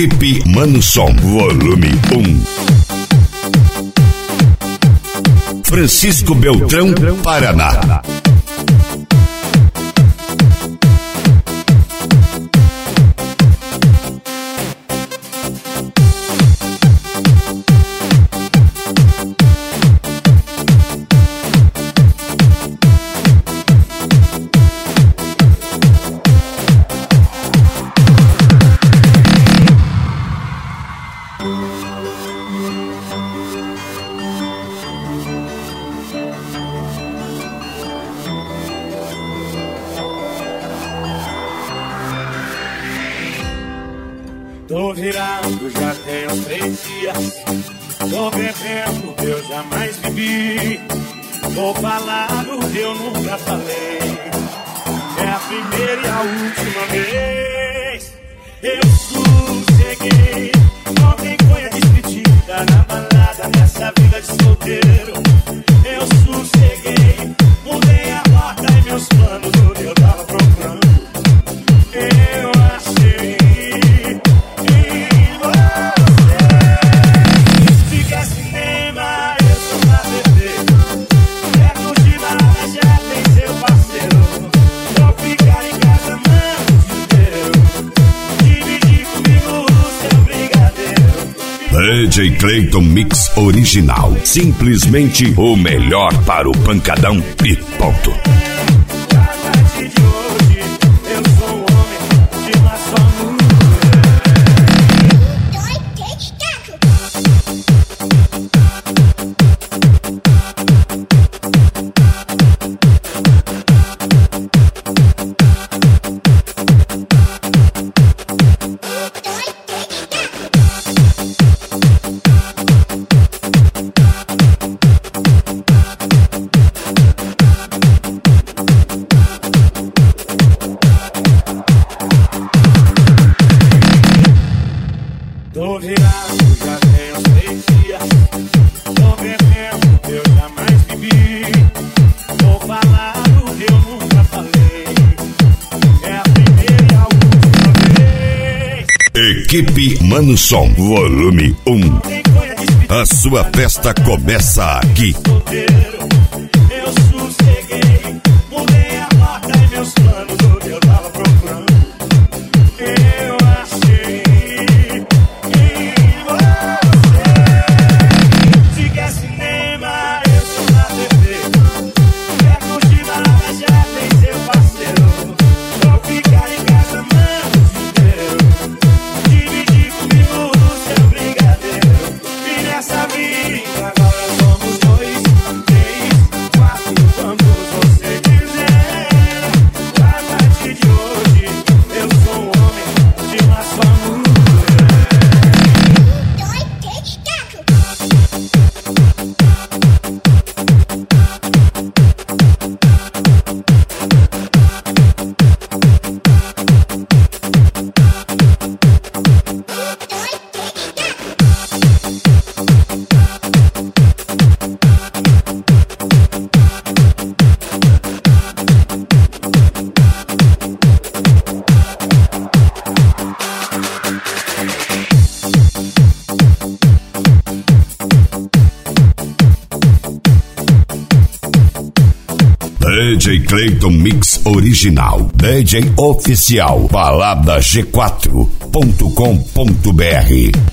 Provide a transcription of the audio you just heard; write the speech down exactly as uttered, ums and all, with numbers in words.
Equipe Manson, volume um. Francisco Beltrão, Paraná. Tô virado, já tem uns três dias. Tô bebendo, eu jamais bebi. Vou falar o que eu nunca falei. É a primeira e a última vez. Eu sosseguei. Ontem foi a despedida na balada, nessa vida de solteiro. Eu sosseguei. Mudei a rota e meus planos, o que eu tava procurando. Eu achei. D J Clayton Mix Original. Simplesmente o melhor para o pancadão e ponto. Tô virado, já tem uns três dias. Tô bebendo, eu jamais bebi. Vou falar o que eu nunca falei. É a primeira e a última vez. Equipe Manson, volume um. A sua festa começa aqui. Eu sosseguei, mudei a rota e meus planos, o que eu tava procurando. Eu achei. D J Clayton Mix Original. D J Oficial. Balada G quatro ponto com ponto br.